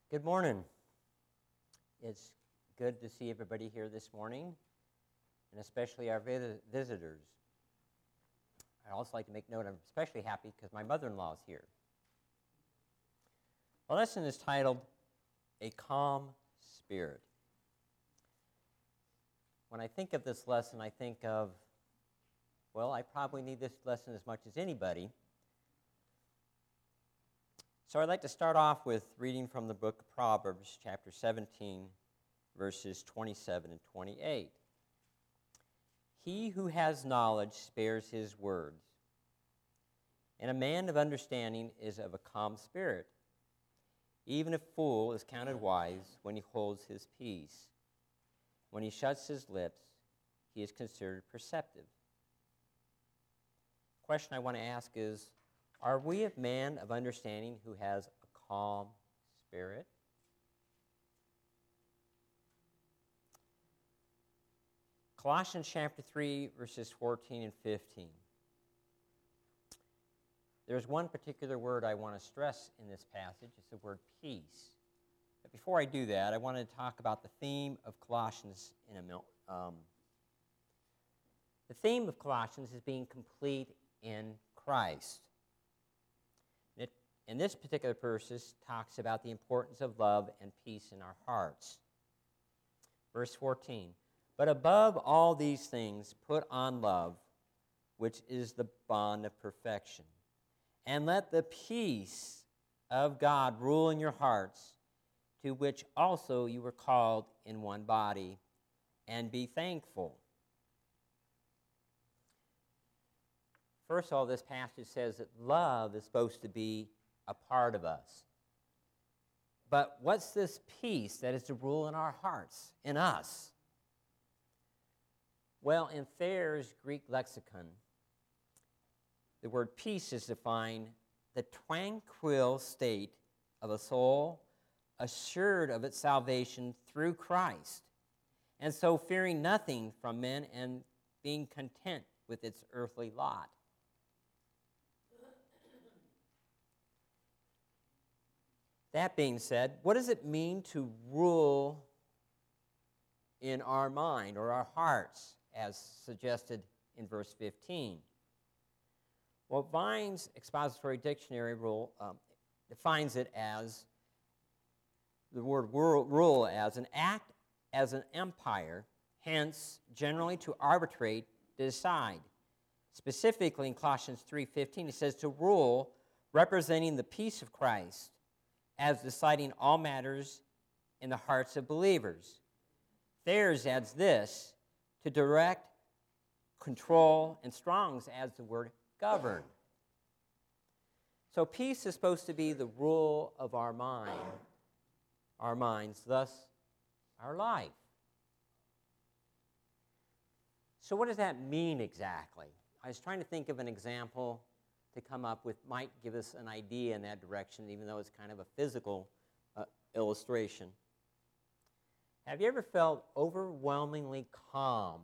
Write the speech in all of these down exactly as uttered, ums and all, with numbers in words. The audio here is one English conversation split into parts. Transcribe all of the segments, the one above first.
Good morning. It's good to see everybody here this morning, and especially our vis- visitors. I'd also like to make note I'm especially happy because my mother-in-law is here. Our lesson is titled, A Calm Spirit. When I think of this lesson, I think of, well, I probably need this lesson as much as anybody. So I'd like to start off with reading from the book of Proverbs, chapter seventeen, verses twenty-seven and twenty-eight. He who has knowledge spares his words, and a man of understanding is of a calm spirit. Even a fool is counted wise when he holds his peace. When he shuts his lips, he is considered perceptive. The question I want to ask is, are we a man of understanding who has a calm spirit? Colossians chapter three, verses fourteen and fifteen. There's one particular word I want to stress in this passage. It's the word peace. But before I do that, I want to talk about the theme of Colossians in a minute. Um, the theme of Colossians is being complete in Christ. It, in this particular verse, talks about the importance of love and peace in our hearts. Verse fourteen, but above all these things, put on love, which is the bond of perfection. And let the peace of God rule in your hearts, to which also you were called in one body, and be thankful. First of all, this passage says that love is supposed to be a part of us. But what's this peace that is to rule in our hearts, in us? Well, in Thayer's Greek lexicon, the word peace is defined the tranquil state of a soul assured of its salvation through Christ, and so fearing nothing from men and being content with its earthly lot. That being said, what does it mean to rule in our mind or our hearts, as suggested in verse fifteen? Well, Vine's Expository Dictionary rule um, defines it as the word rule as an act as an empire, hence generally to arbitrate, to decide. Specifically in Colossians three fifteen, it says to rule, representing the peace of Christ, as deciding all matters in the hearts of believers. Thayer's adds this, to direct, control, and Strong's adds the word govern. So peace is supposed to be the rule of our mind, our minds, thus our life. So what does that mean exactly? I was trying to think of an example to come up with, might give us an idea in that direction, even though it's kind of a physical uh, illustration. Have you ever felt overwhelmingly calm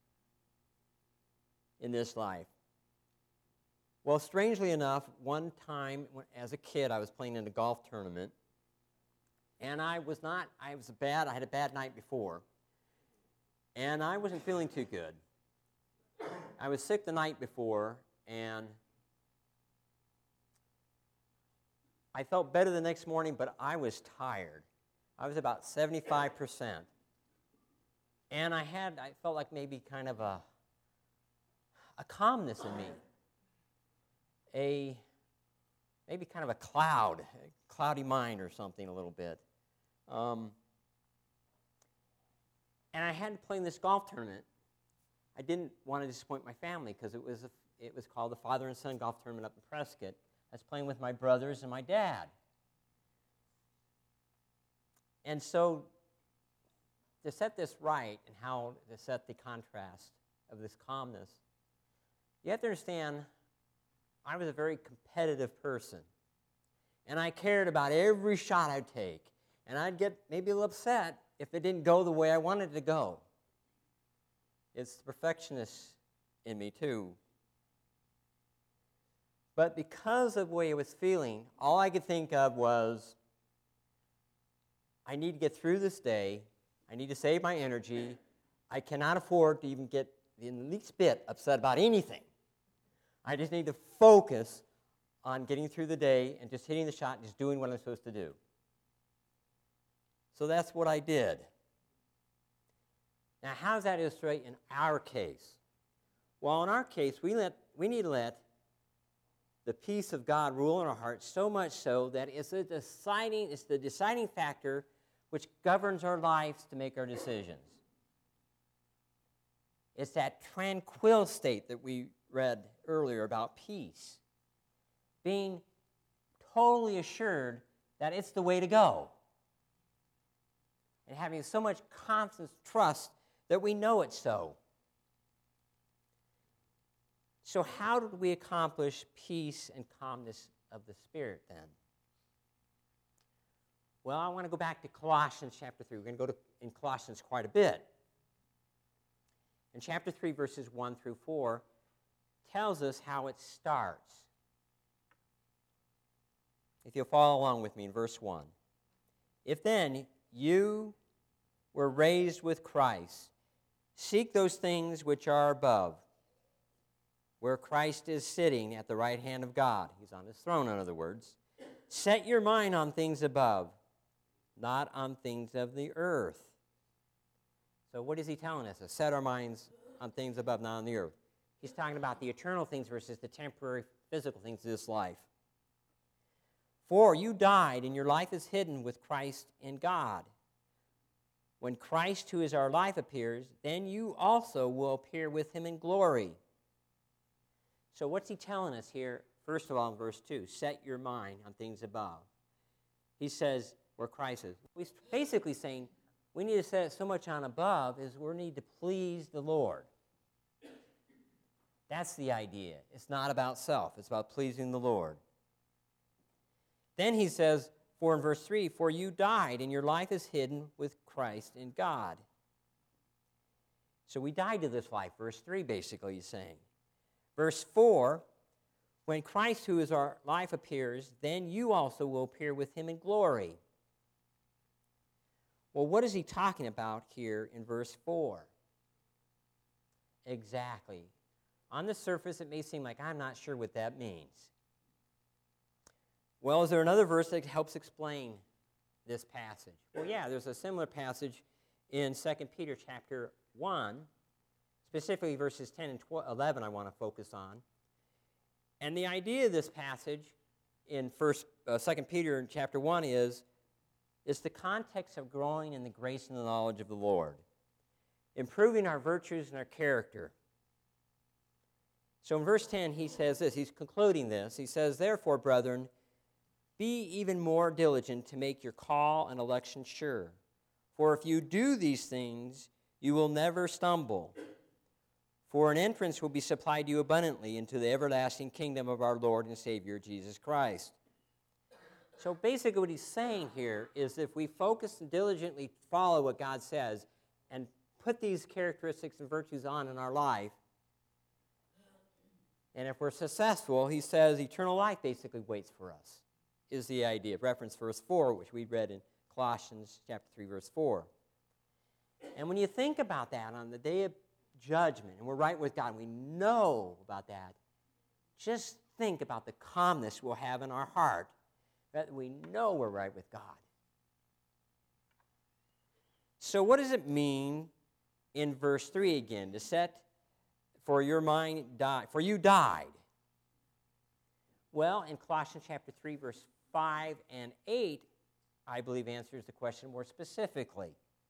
in this life? Well, strangely enough, one time when, as a kid, I was playing in a golf tournament, and I was not, I was bad, I had a bad night before, and I wasn't feeling too good. I was sick the night before, and I felt better the next morning, but I was tired. I was about seventy-five percent. And I had, I felt like maybe kind of a, a calmness in me. A, maybe kind of a cloud, a cloudy mind or something a little bit. Um, and I had to play in this golf tournament. I didn't want to disappoint my family because it was a, it was called the Father and Son Golf Tournament up in Prescott. I was playing with my brothers and my dad. And so to set this right and how to set the contrast of this calmness, you have to understand I was a very competitive person. And I cared about every shot I'd take. And I'd get maybe a little upset if it didn't go the way I wanted it to go. It's the perfectionist in me too. But because of the way I was feeling, all I could think of was, I need to get through this day. I need to save my energy. I cannot afford to even get the least bit upset about anything. I just need to focus on getting through the day and just hitting the shot and just doing what I'm supposed to do. So that's what I did. Now, how does that illustrate in our case? Well, in our case, we let we need to let the peace of God rule in our hearts, so much so that it's a deciding, it's the deciding factor which governs our lives to make our decisions. It's that tranquil state that we read earlier about peace. Being totally assured that it's the way to go. And having so much confidence, trust, that we know it's so. So how did we accomplish peace and calmness of the Spirit then? Well, I want to go back to Colossians chapter three. We're going to go to in Colossians quite a bit. In chapter three, verses one through four, tells us how it starts. If you'll follow along with me in verse one. If then you were raised with Christ, seek those things which are above, where Christ is sitting at the right hand of God. He's on his throne, in other words. Set your mind on things above, not on things of the earth. So what is he telling us? To set our minds on things above, not on the earth. He's talking about the eternal things versus the temporary physical things of this life. For you died, and your life is hidden with Christ in God. When Christ, who is our life, appears, then you also will appear with him in glory. So what's he telling us here? First of all, in verse two, set your mind on things above. He says, where Christ is. He's basically saying we need to set so much on above is we need to please the Lord. That's the idea. It's not about self. It's about pleasing the Lord. Then he says, for in verse three, for you died, and your life is hidden with Christ in God. So we died to this life, verse three basically he's saying. Verse four, when Christ, who is our life, appears, then you also will appear with him in glory. Well, what is he talking about here in verse four? Exactly. On the surface, it may seem like I'm not sure what that means. Well, is there another verse that helps explain this passage? Well, yeah, there's a similar passage in Second Peter chapter one, specifically verses ten and eleven I want to focus on. And the idea of this passage in First, uh, Second Peter chapter one is, is the context of growing in the grace and the knowledge of the Lord, improving our virtues and our character. So in verse ten, he says this, he's concluding this. He says, therefore, brethren, be even more diligent to make your call and election sure. For if you do these things, you will never stumble. For an entrance will be supplied to you abundantly into the everlasting kingdom of our Lord and Savior, Jesus Christ. So basically what he's saying here is if we focus and diligently follow what God says and put these characteristics and virtues on in our life, and if we're successful, he says eternal life basically waits for us, is the idea. Reference verse four, which we read in Colossians chapter three, verse four. And when you think about that on the day of judgment, and we're right with God, we know about that, just think about the calmness we'll have in our heart that we know we're right with God. So what does it mean in verse three again, to set for your mind died, for you died? Well, in Colossians chapter three, verse five and eight, I believe answers the question more specifically.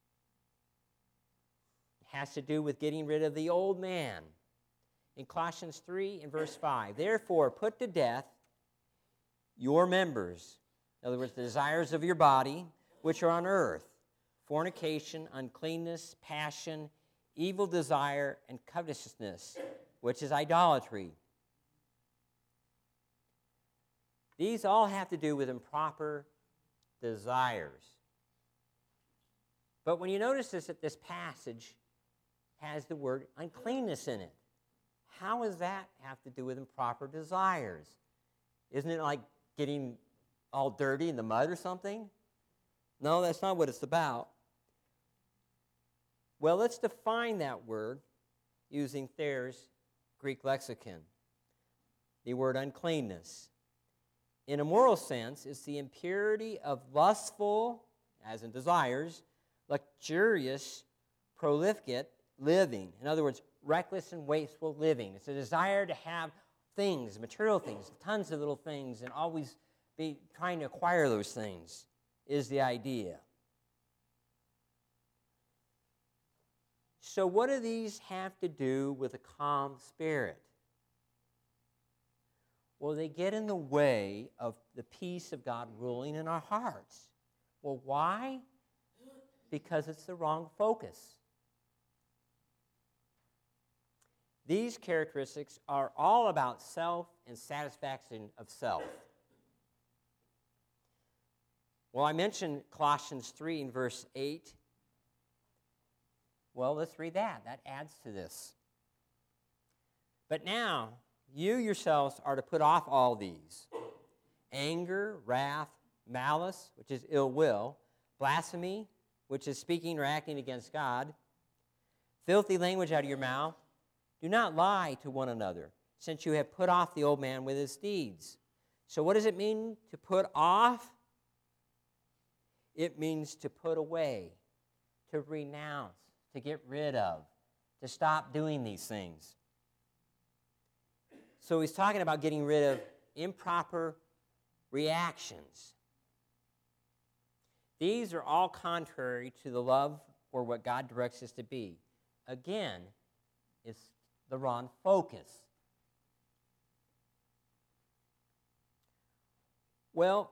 It has to do with getting rid of the old man. In Colossians three and verse five, therefore put to death your members, in other words, the desires of your body, which are on earth, fornication, uncleanness, passion, evil desire, and covetousness, which is idolatry. These all have to do with improper desires. But when you notice this, that this passage has the word uncleanness in it, how does that have to do with improper desires? Isn't it like getting all dirty in the mud or something? No, that's not what it's about. Well, let's define that word using Thayer's Greek lexicon. The word uncleanness. In a moral sense, it's the impurity of lustful, as in desires, luxurious, profligate living. In other words, reckless and wasteful living. It's a desire to have things, material things, tons of little things, and always be trying to acquire those things is the idea. So what do these have to do with a calm spirit? Well, they get in the way of the peace of God ruling in our hearts. Well, why? Because it's the wrong focus. These characteristics are all about self and satisfaction of self. Well, I mentioned Colossians three in verse eight. Well, let's read that. That adds to this. But now, you yourselves are to put off all these: anger, wrath, malice, which is ill will, blasphemy, which is speaking or acting against God, filthy language out of your mouth. Do not lie to one another, since you have put off the old man with his deeds. So what does it mean to put off? It means to put away, to renounce, to get rid of, to stop doing these things. So he's talking about getting rid of improper reactions. These are all contrary to the love or what God directs us to be. Again, it's the wrong focus. Well,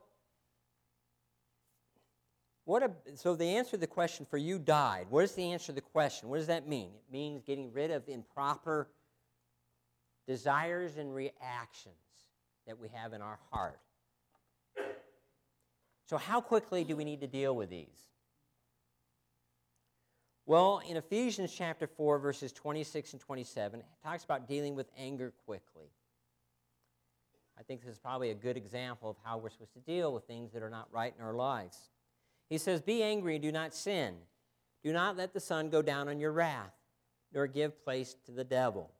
what a, so the answer to the question for you died. What is the answer to the question? What does that mean? It means getting rid of improper desires and reactions that we have in our heart. So how quickly do we need to deal with these? Well, in Ephesians chapter four, verses twenty-six and twenty-seven, it talks about dealing with anger quickly. I think this is probably a good example of how we're supposed to deal with things that are not right in our lives. He says, "Be angry and do not sin. Do not let the sun go down on your wrath, nor give place to the devil."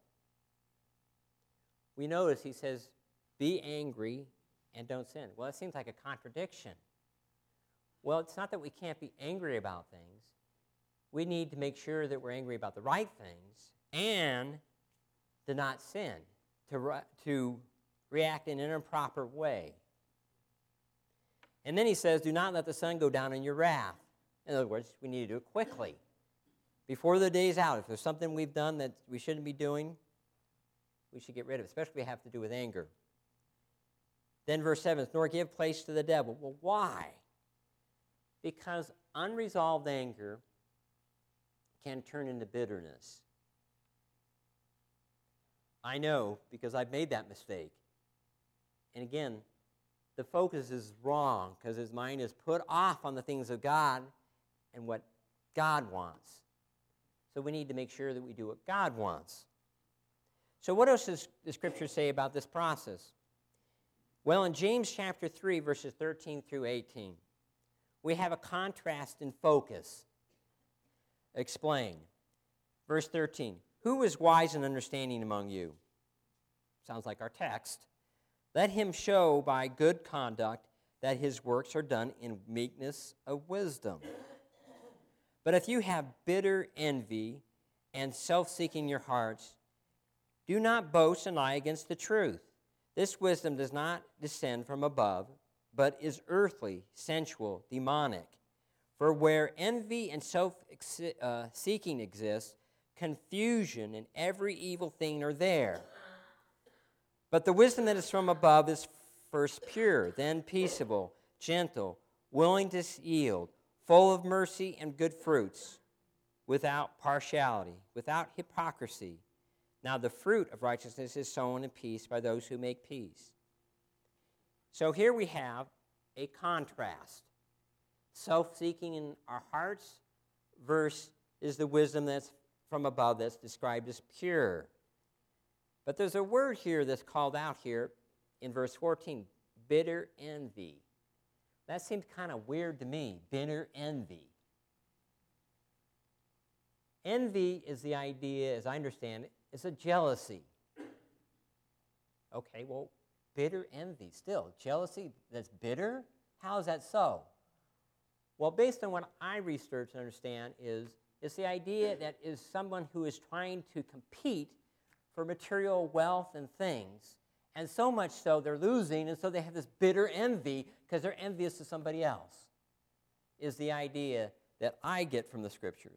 We notice he says, be angry and don't sin. Well, it seems like a contradiction. Well, it's not that we can't be angry about things. We need to make sure that we're angry about the right things and to not sin, to, re- to react in an improper way. And then he says, do not let the sun go down in your wrath. In other words, we need to do it quickly. Before the day's out, if there's something we've done that we shouldn't be doing, we should get rid of it, especially if we have to do with anger. Then verse seven, nor give place to the devil. Well, why? Because unresolved anger can turn into bitterness. I know, because I've made that mistake. And again, the focus is wrong because his mind is put off on the things of God and what God wants. So we need to make sure that we do what God wants. So what else does the Scripture say about this process? Well, in James chapter three, verses thirteen through eighteen, we have a contrast in focus. Explain. Verse thirteen, who is wise and understanding among you? Sounds like our text. Let him show by good conduct that his works are done in meekness of wisdom. But if you have bitter envy and self-seeking in your hearts, do not boast and lie against the truth. This wisdom does not descend from above, but is earthly, sensual, demonic. For where envy and self-seeking exist, confusion and every evil thing are there. But the wisdom that is from above is first pure, then peaceable, gentle, willing to yield, full of mercy and good fruits, without partiality, without hypocrisy. Now the fruit of righteousness is sown in peace by those who make peace. So here we have a contrast. Self-seeking in our hearts versus is the wisdom that's from above that's described as pure. But there's a word here that's called out here in verse fourteen, bitter envy. That seems kind of weird to me, bitter envy. Envy is the idea, as I understand it, is a jealousy. Okay, well, bitter envy, still, jealousy that's bitter? How is that so? Well, based on what I researched and understand is, it's the idea that is someone who is trying to compete for material wealth and things, and so much so they're losing, and so they have this bitter envy because they're envious of somebody else, is the idea that I get from the Scriptures.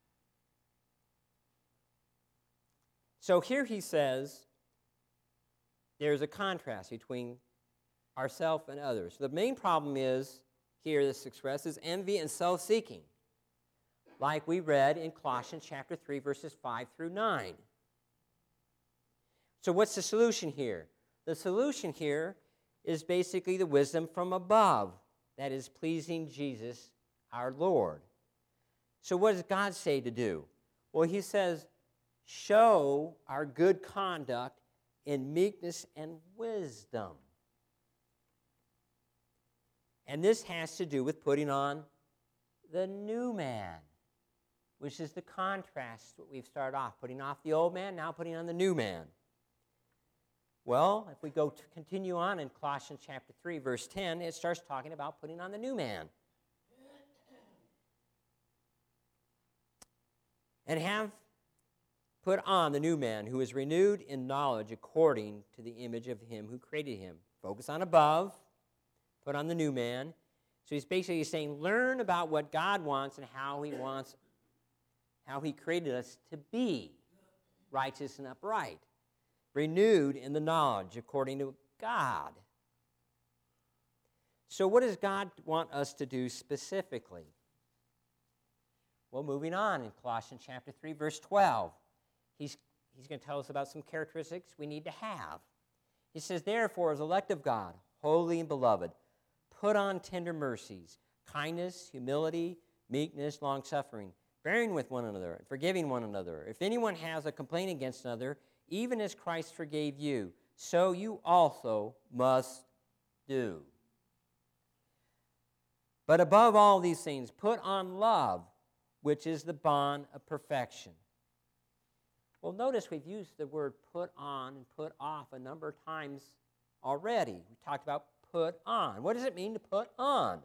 So here he says there's a contrast between ourselves and others. The main problem is, here this expresses, envy and self-seeking, like we read in Colossians chapter three, verses five through nine. So what's the solution here? The solution here is basically the wisdom from above, that is pleasing Jesus, our Lord. So what does God say to do? Well, he says, show our good conduct in meekness and wisdom. And this has to do with putting on the new man, which is the contrast that we've started off, putting off the old man, now putting on the new man. Well, if we go to continue on in Colossians chapter three, verse ten, it starts talking about putting on the new man. And have put on the new man, who is renewed in knowledge according to the image of him who created him. Focus on above, put on the new man. So he's basically saying, learn about what God wants and how he wants, how he created us to be righteous and upright, renewed in the knowledge according to God. So what does God want us to do specifically? Well, moving on in Colossians chapter three, verse twelve, he's, he's going to tell us about some characteristics we need to have. He says, therefore, as elect of God, holy and beloved, put on tender mercies, kindness, humility, meekness, long-suffering, bearing with one another, and forgiving one another. If anyone has a complaint against another, even as Christ forgave you, so you also must do. But above all these things, put on love, which is the bond of perfection. Well, notice we've used the word put on and put off a number of times already. We talked about put on. What does it mean to put on?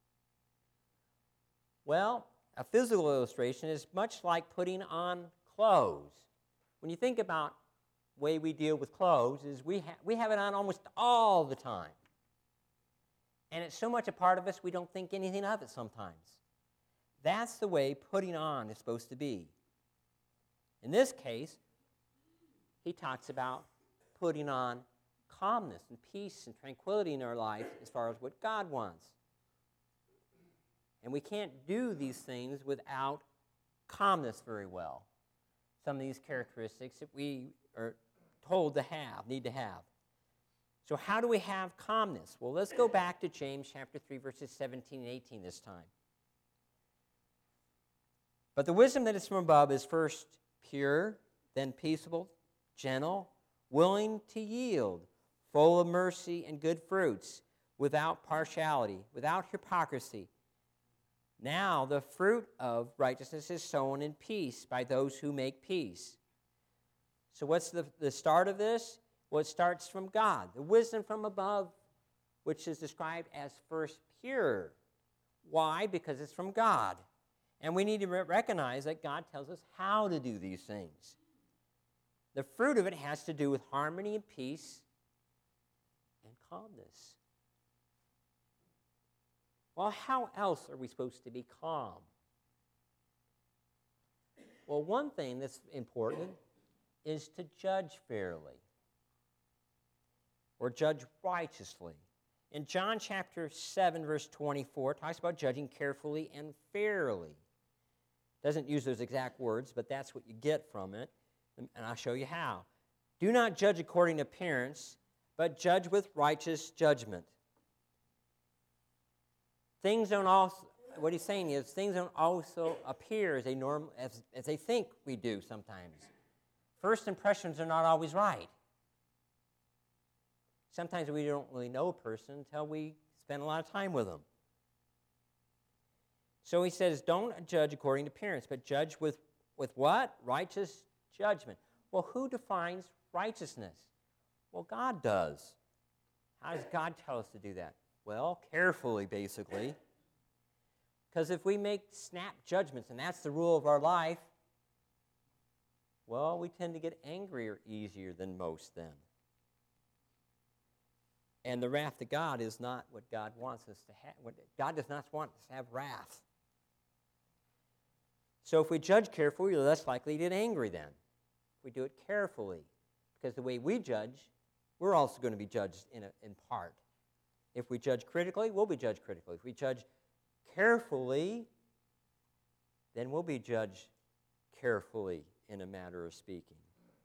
Well, a physical illustration is much like putting on clothes. When you think about the way we deal with clothes, is we, ha- we have it on almost all the time. And it's so much a part of us, we don't think anything of it sometimes. That's the way putting on is supposed to be. In this case, he talks about putting on calmness and peace and tranquility in our life as far as what God wants. And we can't do these things without calmness very well. Some of these characteristics that we are told to have, need to have. So how do we have calmness? Well, let's go back to James chapter three, verses seventeen and eighteen this time. But the wisdom that is from above is first pure, then peaceable, gentle, willing to yield, full of mercy and good fruits, without partiality, without hypocrisy. Now the fruit of righteousness is sown in peace by those who make peace. So what's the, the start of this? Well, it starts from God. The wisdom from above, which is described as first pure. Why? Because it's from God. And we need to re- recognize that God tells us how to do these things. The fruit of it has to do with harmony and peace and calmness. Well, how else are we supposed to be calm? Well, one thing that's important is to judge fairly or judge righteously. In John chapter seven, verse twenty-four, it talks about judging carefully and fairly. Doesn't use those exact words, but that's what you get from it, and I'll show you how. Do not judge according to appearance, but judge with righteous judgment. Things don't also, what he's saying is, things don't also appear as they, norm, as, as they think we do sometimes. First impressions are not always right. Sometimes we don't really know a person until we spend a lot of time with them. So he says, don't judge according to appearance, but judge with, with what? Righteous judgment. Well, who defines righteousness? Well, God does. How does God tell us to do that? Well, carefully, basically. Because if we make snap judgments, and that's the rule of our life, well, we tend to get angrier easier than most then. And the wrath of God is not what God wants us to have. God does not want us to have wrath. So if we judge carefully, we're less likely to get angry then. If we do it carefully, because the way we judge, we're also going to be judged in, a, in part. If we judge critically, we'll be judged critically. If we judge carefully, then we'll be judged carefully, in a matter of speaking.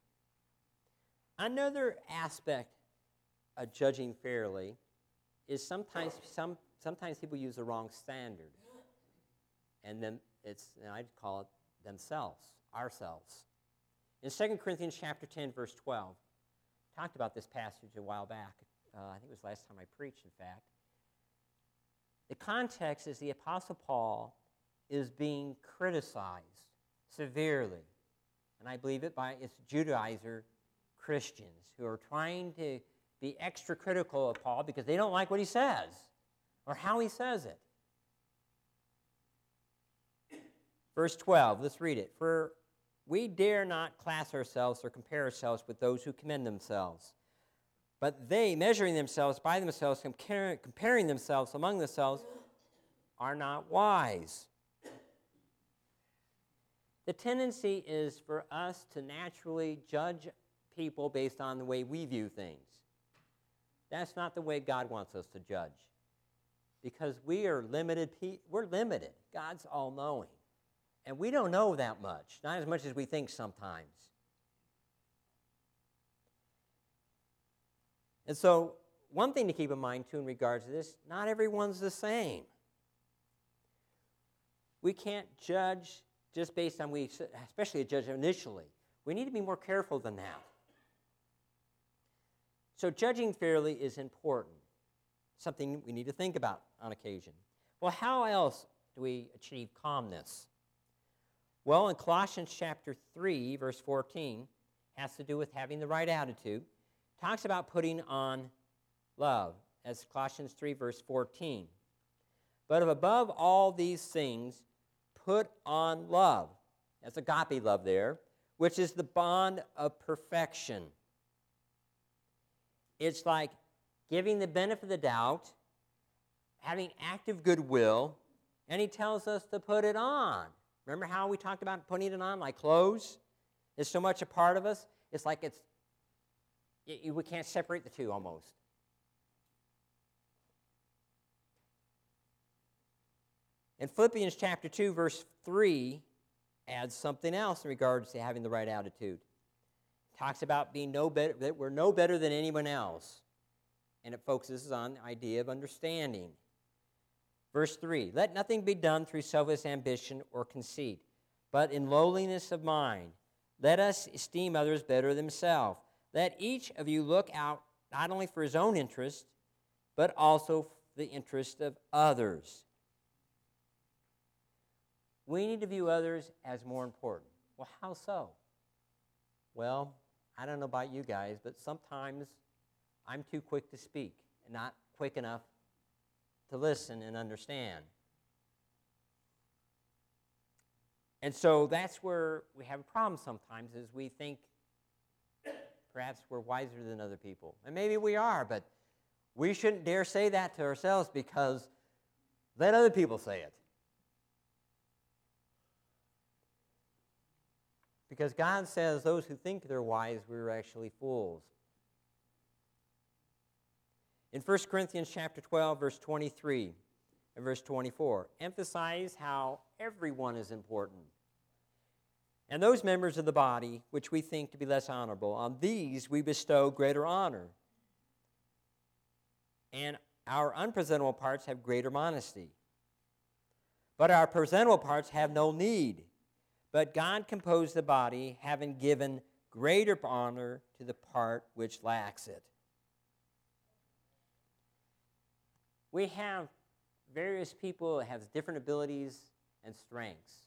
Another aspect of judging fairly is sometimes some sometimes people use the wrong standard, and then it's and I'd call it themselves, ourselves. In Second Corinthians chapter ten, verse twelve, I talked about this passage a while back. Uh, I think it was last time I preached, in fact. The context is the Apostle Paul is being criticized severely. And I believe it by its Judaizer Christians who are trying to be extra critical of Paul because they don't like what he says or how he says it. Verse twelve, let's read it. For we dare not class ourselves or compare ourselves with those who commend themselves. But they, measuring themselves by themselves, comparing themselves among themselves, are not wise. The tendency is for us to naturally judge people based on the way we view things. That's not the way God wants us to judge. Because we are limited, pe- we're limited. God's all-knowing. And we don't know that much, not as much as we think sometimes. And so, one thing to keep in mind, too, in regards to this, not everyone's the same. We can't judge just based on, we, especially a judge initially. We need to be more careful than that. So judging fairly is important, something we need to think about on occasion. Well, how else do we achieve calmness? Well, in Colossians chapter three, verse fourteen, has to do with having the right attitude. Talks about putting on love, as Colossians three, verse fourteen. But above all these things, put on love. That's agape love there, which is the bond of perfection. It's like giving the benefit of the doubt, having active goodwill, and he tells us to put it on. Remember how we talked about putting it on like clothes? It's so much a part of us. It's like it's, it, we can't separate the two almost. In Philippians chapter two, verse three, adds something else in regards to having the right attitude. It talks about being no better, that we're no better than anyone else. And it focuses on the idea of understanding. Verse three, let nothing be done through selfish ambition or conceit, but in lowliness of mind. Let us esteem others better than themselves. Let each of you look out not only for his own interest, but also for the interest of others. We need to view others as more important. Well, how so? Well, I don't know about you guys, but sometimes I'm too quick to speak and not quick enough to listen and understand. And so that's where we have a problem sometimes, is we think perhaps we're wiser than other people. And maybe we are, but we shouldn't dare say that to ourselves, because let other people say it. Because God says those who think they're wise, we're actually fools. In First Corinthians chapter twelve, verse twenty-three and verse twenty-four, emphasize how everyone is important. And those members of the body which we think to be less honorable, on these we bestow greater honor. And our unpresentable parts have greater modesty. But our presentable parts have no need. But God composed the body, having given greater honor to the part which lacks it. We have various people have different abilities and strengths.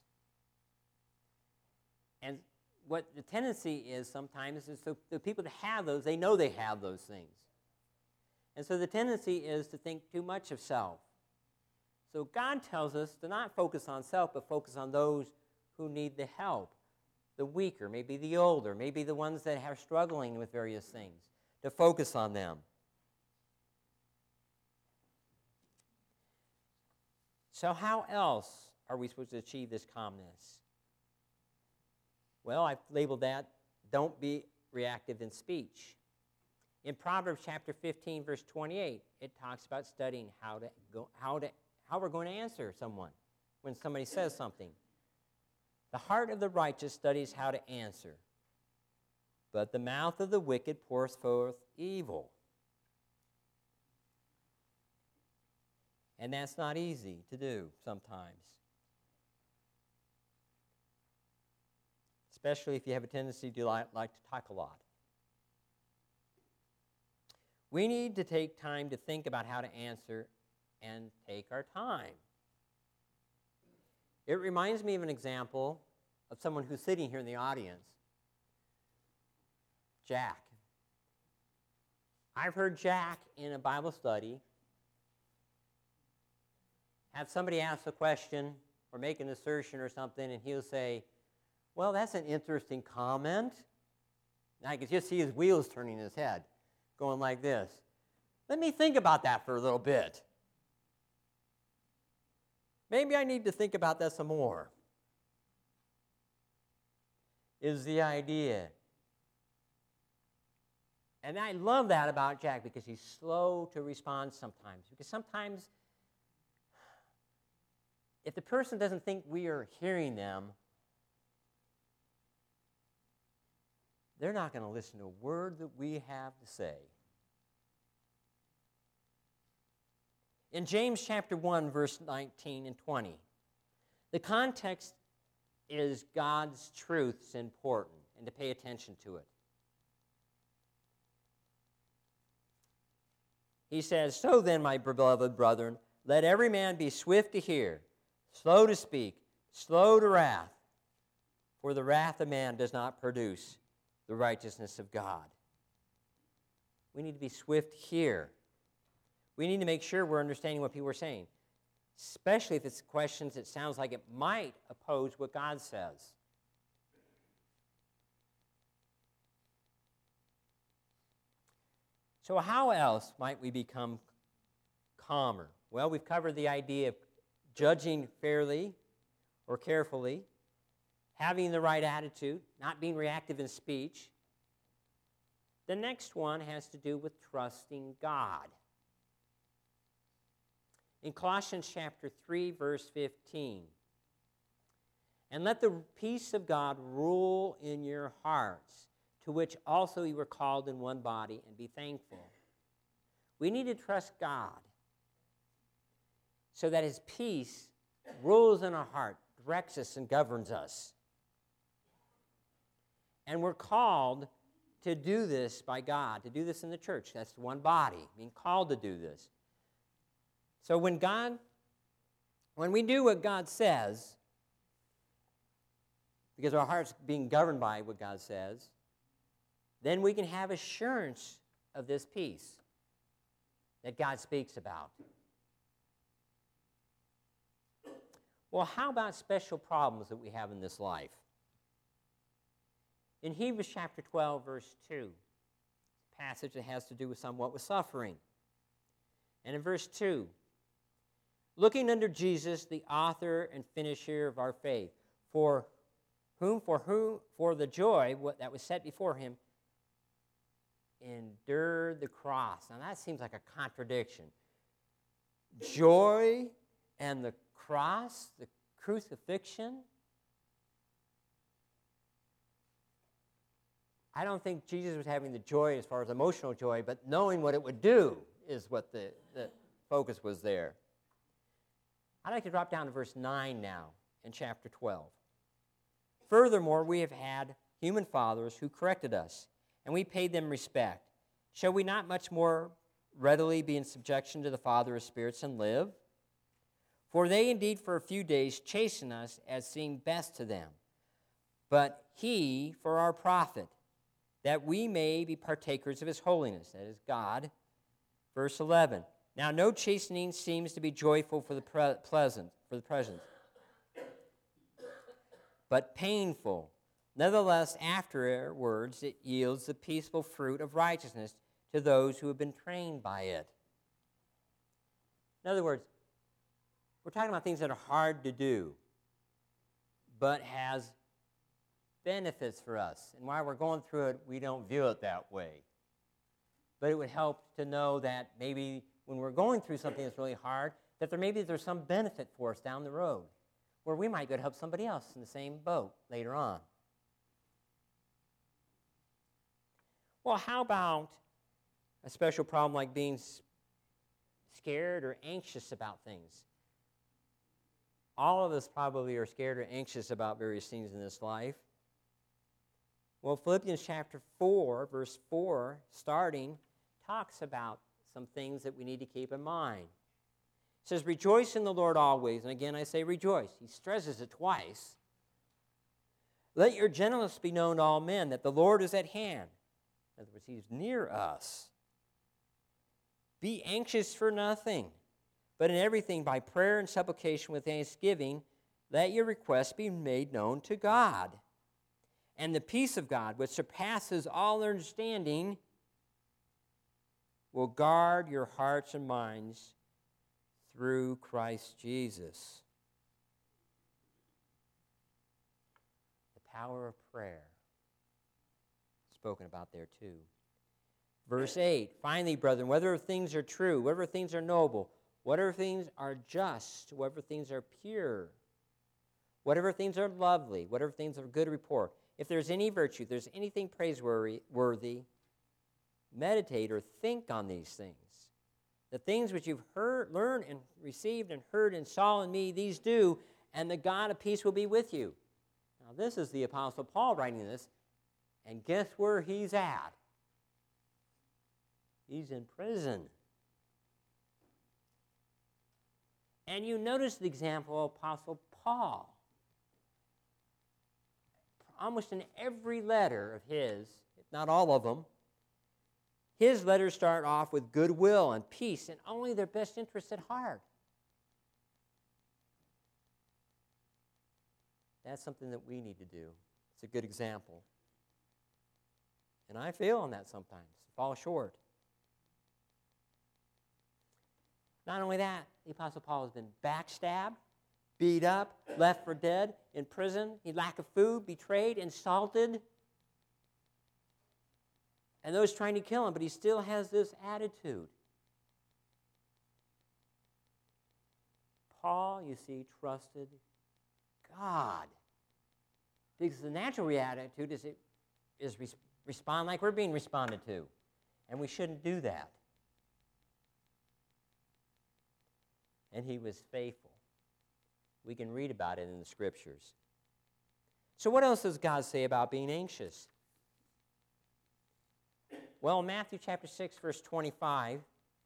And what the tendency is sometimes is so the people that have those, they know they have those things. And so the tendency is to think too much of self. So God tells us to not focus on self, but focus on those who need the help, the weaker, maybe the older, maybe the ones that are struggling with various things, to focus on them. So how else are we supposed to achieve this calmness? Well, I've labeled that, don't be reactive in speech. In Proverbs chapter fifteen, verse twenty-eight, it talks about studying how to go, how to, how we're going to answer someone when somebody says something. The heart of the righteous studies how to answer, but the mouth of the wicked pours forth evil. And that's not easy to do sometimes. Especially if you have a tendency to like, like to talk a lot. We need to take time to think about how to answer and take our time. It reminds me of an example of someone who's sitting here in the audience. Jack. I've heard Jack in a Bible study have somebody ask a question or make an assertion or something, and he'll say, well, that's an interesting comment. And I could just see his wheels turning in his head, going like this. Let me think about that for a little bit. Maybe I need to think about that some more, is the idea. And I love that about Jack because he's slow to respond sometimes. Because sometimes, if the person doesn't think we are hearing them, they're not going to listen to a word that we have to say. In James chapter one, verse nineteen and twenty, the context is God's truth is important and to pay attention to it. He says, so then, my beloved brethren, let every man be swift to hear, slow to speak, slow to wrath, for the wrath of man does not produce the righteousness of God. We need to be swift here. We need to make sure we're understanding what people are saying, especially if it's questions that sounds like it might oppose what God says. So how else might we become calmer? Well, we've covered the idea of judging fairly or carefully, having the right attitude, not being reactive in speech. The next one has to do with trusting God. In Colossians chapter three, verse fifteen, and let the peace of God rule in your hearts, to which also you were called in one body, and be thankful. We need to trust God so that his peace rules in our heart, directs us, and governs us. And we're called to do this by God, to do this in the church. That's one body, being called to do this. So when God, when we do what God says, because our heart's being governed by what God says, then we can have assurance of this peace that God speaks about. Well, how about special problems that we have in this life? In Hebrews chapter twelve, verse two, a passage that has to do with somewhat with suffering. And in verse two, looking unto Jesus, the author and finisher of our faith, for whom, for whom, for the joy that was set before him, endured the cross. Now that seems like a contradiction. Joy and the cross, the crucifixion. I don't think Jesus was having the joy as far as emotional joy, but knowing what it would do is what the, the focus was there. I'd like to drop down to verse nine now in chapter twelve. Furthermore, we have had human fathers who corrected us, and we paid them respect. Shall we not much more readily be in subjection to the Father of spirits and live? For they indeed for a few days chasten us as seemed best to them, but he for our profit, that we may be partakers of his holiness, that is God. Verse eleven. Now no chastening seems to be joyful for the pre- pleasant, for the present, but painful. Nevertheless, afterwards it yields the peaceful fruit of righteousness to those who have been trained by it. In other words, we're talking about things that are hard to do, but has benefits for us. And while we're going through it, we don't view it that way. But it would help to know that maybe when we're going through something that's really hard, that there maybe there's some benefit for us down the road, where we might go to help somebody else in the same boat later on. Well, how about a special problem like being scared or anxious about things? All of us probably are scared or anxious about various things in this life. Well, Philippians chapter four, verse four, starting, talks about some things that we need to keep in mind. It says, rejoice in the Lord always. And again, I say rejoice. He stresses it twice. Let your gentleness be known to all men, that the Lord is at hand. In other words, he's near us. Be anxious for nothing, but in everything by prayer and supplication with thanksgiving, let your requests be made known to God. And the peace of God, which surpasses all understanding, will guard your hearts and minds through Christ Jesus. The power of prayer, spoken about there too. Verse eight, finally, brethren, whether things are true, whatever things are noble, whatever things are just, whatever things are pure, whatever things are lovely, whatever things are good report, if there's any virtue, if there's anything praiseworthy, meditate or think on these things. The things which you've heard, learned and received and heard and saw in me, these do, and the God of peace will be with you. Now, this is the Apostle Paul writing this, and guess where he's at? He's in prison. And you notice the example of Apostle Paul. Almost in every letter of his, if not all of them, his letters start off with goodwill and peace and only their best interests at heart. That's something that we need to do. It's a good example. And I fail on that sometimes, fall short. Not only that, the Apostle Paul has been backstabbed, beat up, left for dead, in prison, he lack of food, betrayed, insulted, and those trying to kill him, but he still has this attitude. Paul, you see, trusted God. Because the natural attitude is, it, is res- respond like we're being responded to, and we shouldn't do that. And he was faithful. We can read about it in the Scriptures. So what else does God say about being anxious? Well, in Matthew chapter six, verse twenty-five,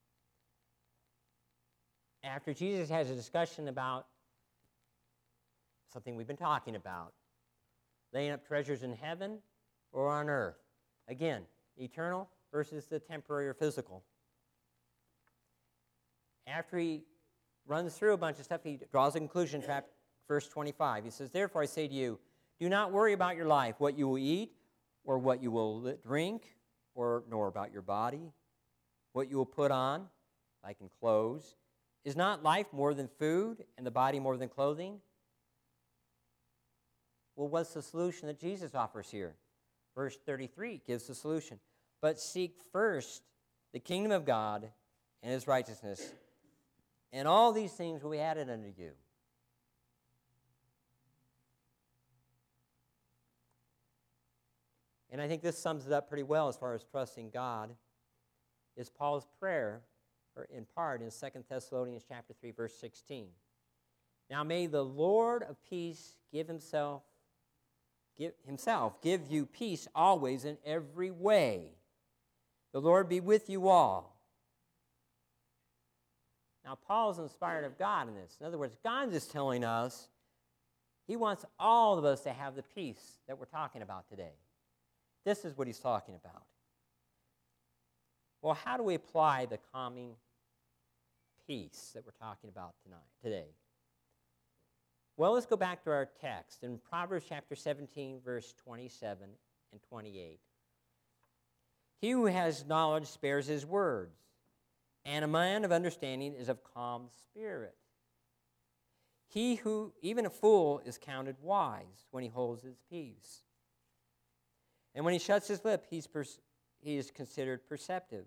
after Jesus has a discussion about something we've been talking about, laying up treasures in heaven or on earth. Again, eternal versus the temporary or physical. After he runs through a bunch of stuff, he draws a conclusion, verse twenty-five. He says, therefore I say to you, do not worry about your life, what you will eat or what you will drink, or nor about your body, what you will put on, like in clothes. Is not life more than food and the body more than clothing? Well, what's the solution that Jesus offers here? Verse thirty-three gives the solution. But seek first the kingdom of God and his righteousness, and all these things will be added unto you. And I think this sums it up pretty well as far as trusting God, is Paul's prayer, or in part in Second Thessalonians chapter three, verse sixteen. Now may the Lord of peace give himself, give himself give you peace always in every way. The Lord be with you all. Now, Paul's inspired of God in this. In other words, God is telling us he wants all of us to have the peace that we're talking about today. This is what he's talking about. Well, how do we apply the calming peace that we're talking about tonight, today? Well, let's go back to our text in Proverbs chapter seventeen, verse twenty-seven and twenty-eight. He who has knowledge spares his words, and a man of understanding is of calm spirit. He who, even a fool, is counted wise when he holds his peace. And when he shuts his lip, he's pers- he is considered perceptive.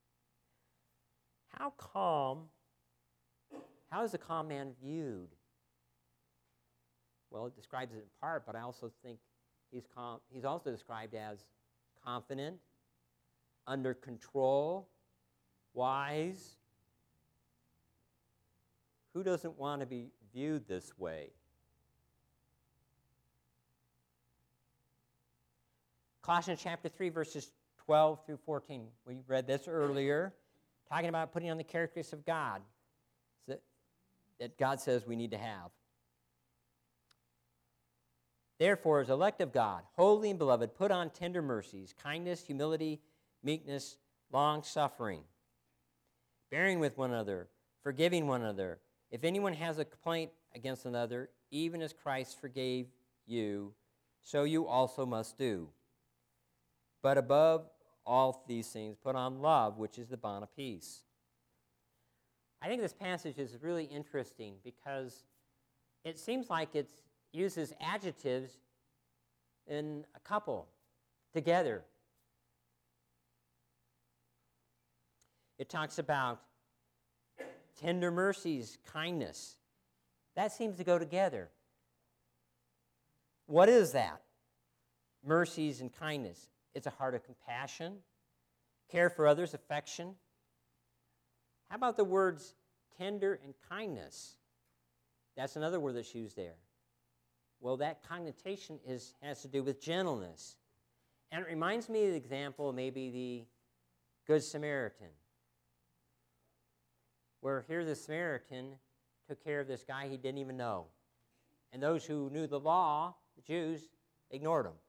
How calm, how is a calm man viewed? Well, it describes it in part, but I also think he's calm. He's also described as confident, under control, wise. Who doesn't want to be viewed this way? Colossians chapter three, verses twelve through fourteen. We read this earlier, talking about putting on the characteristics of God that, that God says we need to have. Therefore, as elect of God, holy and beloved, put on tender mercies, kindness, humility, meekness, long-suffering, bearing with one another, forgiving one another. If anyone has a complaint against another, even as Christ forgave you, so you also must do. But above all these things, put on love, which is the bond of peace. I think this passage is really interesting because it seems like it uses adjectives in a couple together. It talks about tender mercies, kindness. That seems to go together. What is that? Mercies and kindness. It's a heart of compassion, care for others, affection. How about the words tender and kindness? That's another word that's used there. Well, that connotation is, has to do with gentleness. And it reminds me of the example of maybe the Good Samaritan, where here the Samaritan took care of this guy he didn't even know. And those who knew the law, the Jews, ignored him.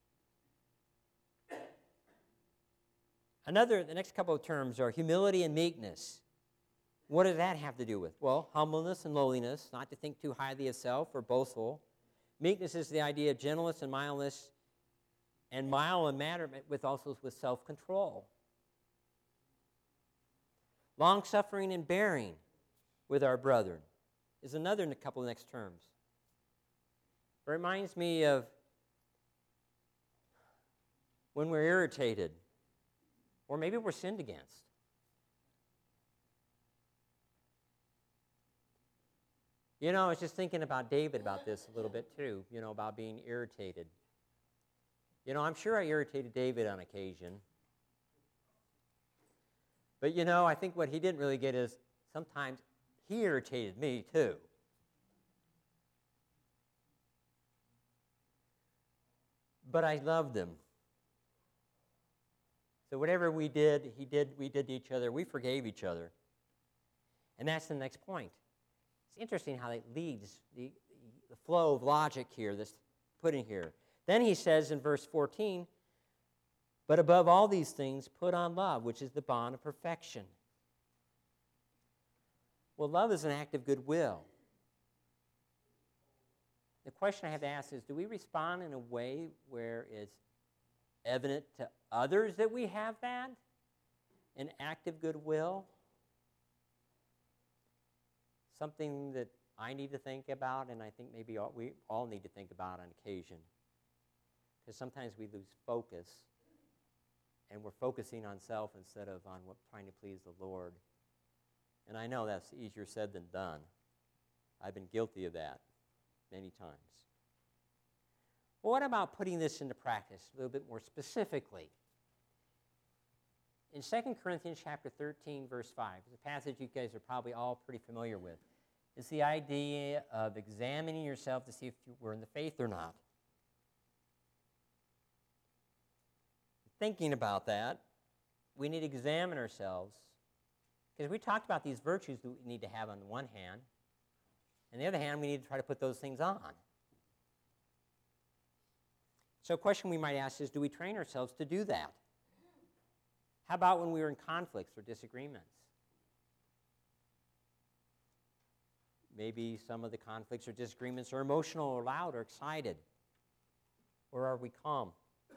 Another, the next couple of terms are humility and meekness. What does that have to do with? Well, humbleness and lowliness, not to think too highly of self or boastful. Meekness is the idea of gentleness and mildness, and mild and matter with also with self-control. Long-suffering and bearing with our brethren is another in a couple of next terms. It reminds me of when we're irritated, or maybe we're sinned against. You know, I was just thinking about David about this a little bit too, you know, about being irritated. You know, I'm sure I irritated David on occasion. But, you know, I think what he didn't really get is sometimes he irritated me too. But I loved him. So whatever we did, he did, we did to each other. We forgave each other. And that's the next point. It's interesting how it leads, the, the flow of logic here that's put in here. Then he says in verse fourteen, but above all these things, put on love, which is the bond of perfection. Well, love is an act of goodwill. The question I have to ask is, do we respond in a way where it's evident to others that we have that? An act of goodwill? Something that I need to think about, and I think maybe all, we all need to think about on occasion. Because sometimes we lose focus, and we're focusing on self instead of on what, trying to please the Lord. And I know that's easier said than done. I've been guilty of that many times. Well, what about putting this into practice a little bit more specifically? In Second Corinthians chapter thirteen, verse five, it's a passage you guys are probably all pretty familiar with. It's the idea of examining yourself to see if you were in the faith or not. Thinking about that, we need to examine ourselves Because we talked about these virtues that we need to have on the one hand. On the other hand, we need to try to put those things on. So a question we might ask is, do we train ourselves to do that? How about when we are in conflicts or disagreements? Maybe some of the conflicts or disagreements are emotional or loud or excited. Or are we calm?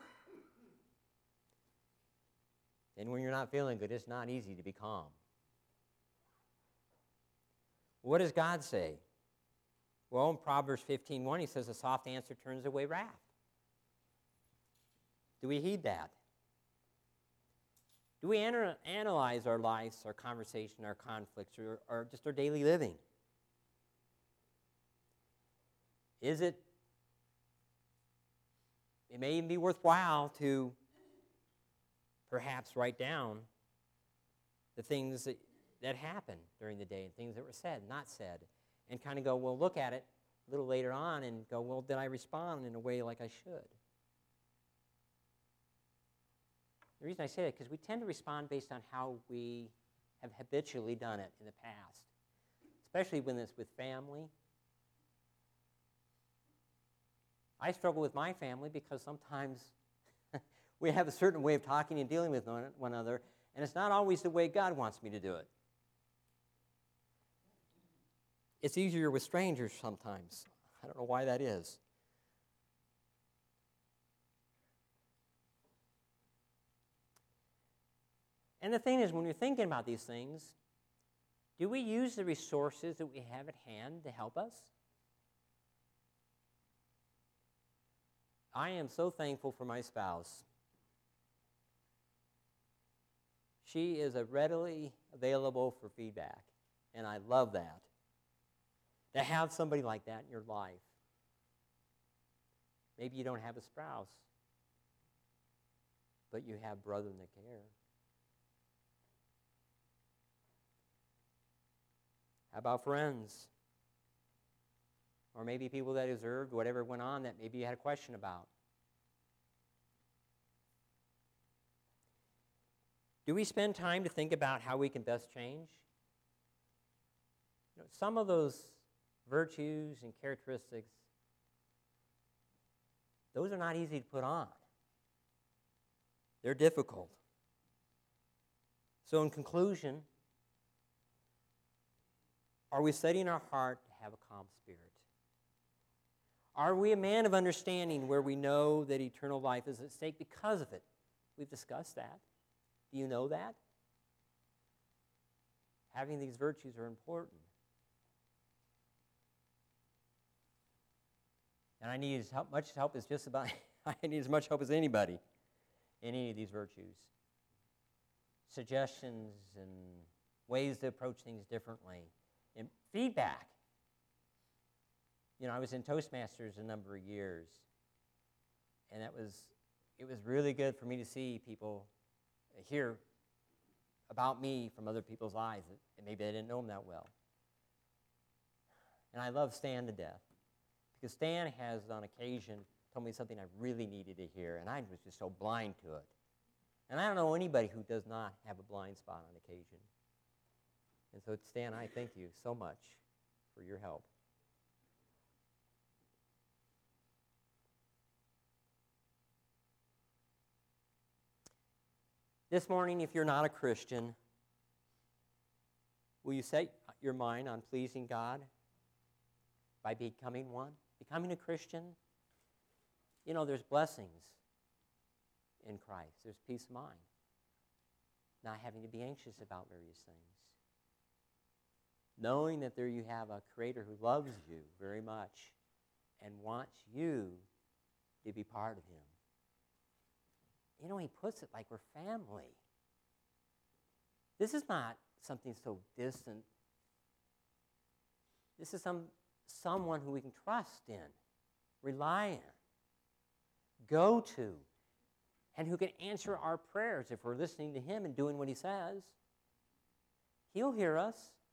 And when you're not feeling good, it's not easy to be calm. What does God say? Well, in Proverbs fifteen one, he says, a soft answer turns away wrath. Do we heed that? Do we ana- analyze our lives, our conversation, our conflicts, or, or just our daily living? Is it, it may even be worthwhile to perhaps write down the things that, that happened during the day and things that were said, not said, and kind of go, well, look at it a little later on and go, well, did I respond in a way like I should? The reason I say that is because we tend to respond based on how we have habitually done it in the past, especially when it's with family. I struggle with my family because sometimes we have a certain way of talking and dealing with one, one another, and it's not always the way God wants me to do it. It's easier with strangers sometimes. I don't know why that is. And the thing is, when you're thinking about these things, do we use the resources that we have at hand to help us? I am so thankful for my spouse. She is a readily available for feedback, and I love that. To have somebody like that in your life. Maybe you don't have a spouse, but you have brethren that care. How about friends? Or maybe people that observed whatever went on that maybe you had a question about. Do we spend time to think about how we can best change? You know, some of those virtues and characteristics, those are not easy to put on. They're difficult. So in conclusion, are we setting our heart to have a calm spirit? Are we a man of understanding where we know that eternal life is at stake because of it? We've discussed that. Do you know that? Having these virtues are important. And I need as help, much help as just about, I need as much help as anybody in any of these virtues. Suggestions and ways to approach things differently. And feedback. You know, I was in Toastmasters a number of years, and that was, it was really good for me to see people hear about me from other people's eyes, and maybe I didn't know them that well. And I love Stan to death, because Stan has, on occasion, told me something I really needed to hear, and I was just so blind to it. And I don't know anybody who does not have a blind spot on occasion. And so, Stan, I thank you so much for your help. This morning, if you're not a Christian, will you set your mind on pleasing God by becoming one? Becoming a Christian? You know, there's blessings in Christ. There's peace of mind. Not having to be anxious about various things. Knowing that there you have a Creator who loves you very much and wants you to be part of Him. You know, He puts it like we're family. This is not something so distant. This is some someone who we can trust in, rely on, go to, and who can answer our prayers if we're listening to Him and doing what He says. He'll hear us.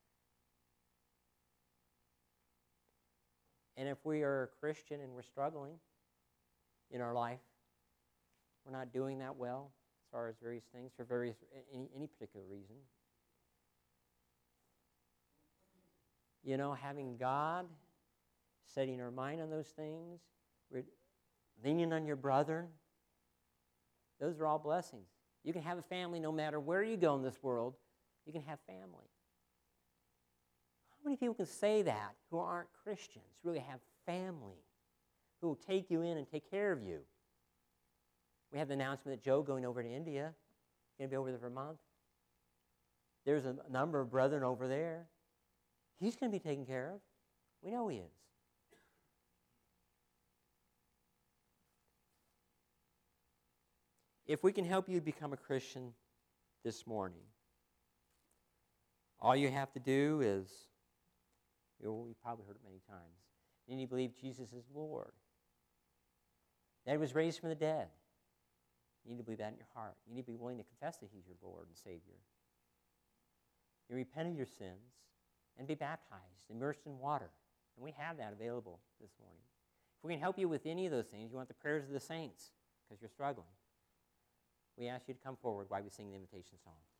And if we are a Christian and we're struggling in our life, we're not doing that well as far as various things for various any, any particular reason, you know, having God, setting our mind on those things, we're leaning on your brother, those are all blessings. You can have a family no matter where you go in this world. You can have family. How many people can say that who aren't Christians, really have family, who will take you in and take care of you? We have the announcement that Joe going over to India, going to be over there for a month. There's a number of brethren over there. He's going to be taken care of. We know he is. If we can help you become a Christian this morning, all you have to do is, you know, we've probably heard it many times, you need to believe Jesus is Lord, that he was raised from the dead. You need to believe that in your heart. You need to be willing to confess that he's your Lord and Savior. You repent of your sins and be baptized, immersed in water. And we have that available this morning. If we can help you with any of those things, you want the prayers of the saints because you're struggling, we ask you to come forward while we sing the invitation song.